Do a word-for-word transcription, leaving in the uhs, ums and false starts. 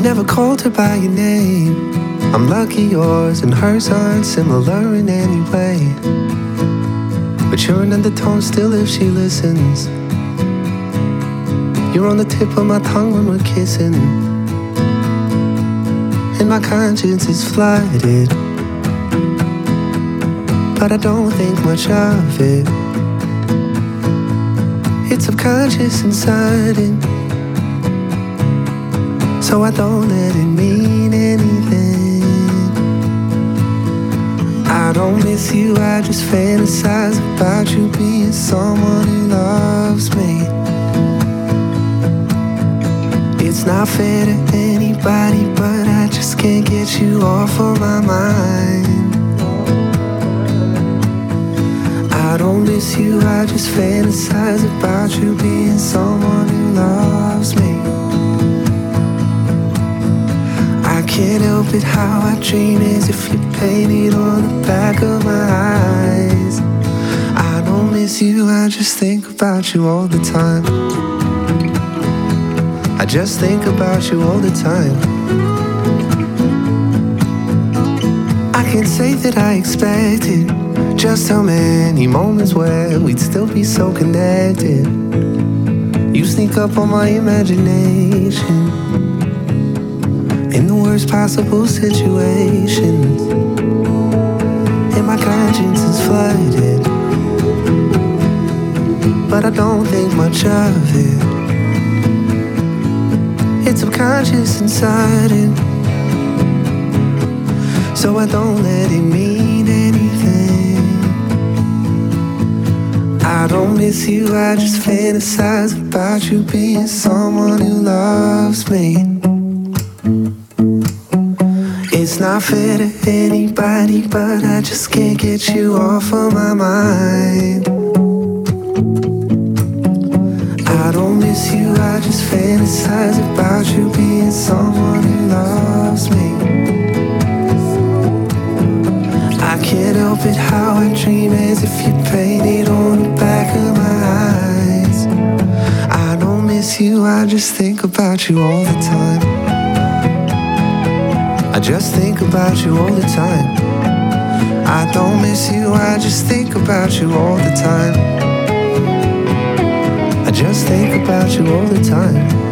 never called her by your name. I'm lucky yours and hers aren't similar in any way. But you're an undertone still if she listens. You're on the tip of my tongue when we're kissing. And my conscience is flooded, but I don't think much of it. It's subconscious and sudden, so I don't let it mean anything. I don't miss you, I just fantasize about you being someone who loves me. It's not fair to anybody, but I just can't get you off of my mind. I don't miss you, I just fantasize about you being someone who loves me. I can't help it, how I dream as if you painted on the back of my eyes. I don't miss you, I just think about you all the time. I just think about you all the time. I can't say that I expected just how many moments where we'd still be so connected. You sneak up on my imagination in the worst possible situations, and my conscience is flooded, but I don't think much of it. It's subconscious and sudden, so I don't let it mean anything. I don't miss you, I just fantasize about you being someone who loves me. It's not fair to anybody, but I just can't get you off of my mind. I don't miss you, I just fantasize about you being someone who loves me. I can't help it, how I dream as if you painted on the back of my eyes. I don't miss you, I just think about you all the time. I just think about you all the time. I don't miss you, I just think about you all the time. I just think about you all the time.